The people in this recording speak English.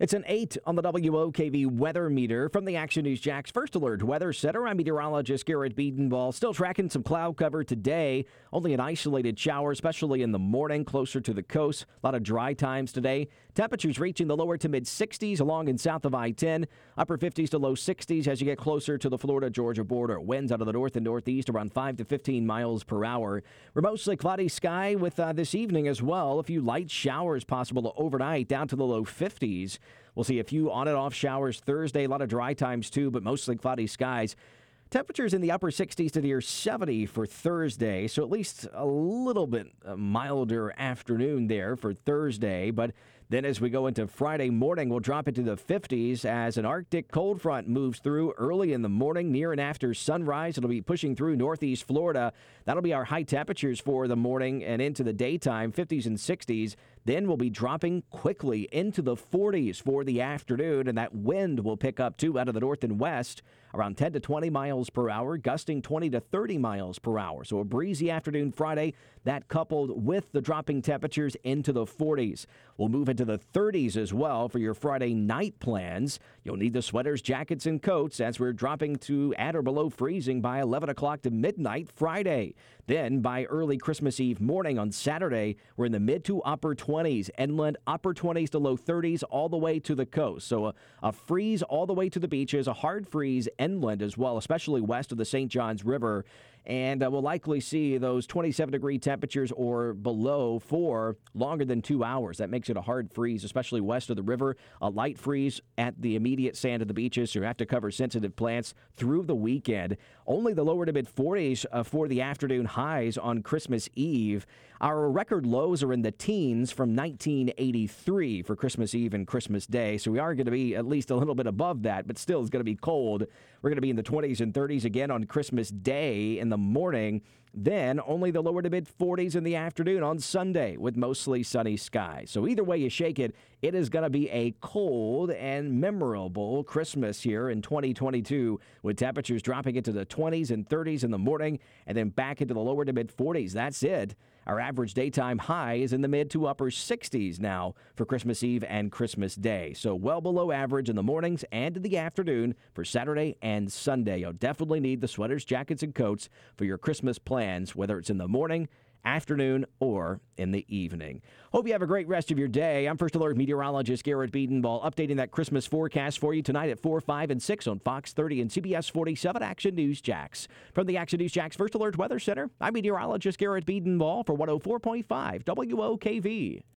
It's an 8 on the WOKV weather meter from the Action News Jax First Alert Weather Center. I'm meteorologist Garrett Biedenball. Still tracking some cloud cover today. Only an isolated shower, especially in the morning closer to the coast. A lot of dry times today. Temperatures reaching the lower to mid 60s along and south of I-10. Upper 50s to low 60s as you get closer to the Florida-Georgia border. Winds out of the north and northeast around 5 to 15 miles per hour. We're mostly cloudy sky with this evening as well. A few light showers possible overnight down to the low 50s. We'll see a few on and off showers Thursday. A lot of dry times too, but mostly cloudy skies. Temperatures in the upper 60s to near 70 for Thursday, so at least a little bit milder afternoon there for Thursday. But then as we go into Friday morning, we'll drop into the 50s as an Arctic cold front moves through early in the morning, near and after sunrise. It'll be pushing through northeast Florida. That'll be our high temperatures for the morning and into the daytime, 50s and 60s. Then we'll be dropping quickly into the 40s for the afternoon, and that wind will pick up too out of the north and west, around 10 to 20 miles per hour, gusting 20 to 30 miles per hour. So a breezy afternoon Friday, that coupled with the dropping temperatures into the 40s. We'll move into the 30s as well for your Friday night plans. You'll need the sweaters, jackets, and coats as we're dropping to at or below freezing by 11 o'clock to midnight Friday. Then by early Christmas Eve morning on Saturday, we're in the mid to upper 20s. Inland, upper 20s to low 30s all the way to the coast. So a freeze all the way to the beaches, a hard freeze inland as well, especially west of the St. Johns River. And we'll likely see those 27-degree temperatures or below for longer than 2 hours. That makes it a hard freeze, especially west of the river. A light freeze at the immediate sand of the beaches, so you have to cover sensitive plants through the weekend. Only the lower to mid-40s for the afternoon highs on Christmas Eve. Our record lows are in the teens from 1983 for Christmas Eve and Christmas Day, so we are going to be at least a little bit above that, but still it's going to be cold. We're going to be in the 20s and 30s again on Christmas Day in the morning. Then only the lower to mid-40s in the afternoon on Sunday with mostly sunny skies. So either way you shake it, it is going to be a cold and memorable Christmas here in 2022 with temperatures dropping into the 20s and 30s in the morning and then back into the lower to mid-40s. That's it. Our average daytime high is in the mid to upper 60s now for Christmas Eve and Christmas Day. So well below average in the mornings and in the afternoon for Saturday and Sunday. You'll definitely need the sweaters, jackets, and coats for your Christmas plans, whether it's in the morning, afternoon, or in the evening. Hope you have a great rest of your day. I'm First Alert meteorologist Garrett Biedenball, updating that Christmas forecast for you tonight at 4, 5, and 6 on Fox 30 and CBS 47 Action News Jax. From the Action News Jax First Alert Weather Center, I'm meteorologist Garrett Biedenball for 104.5 WOKV.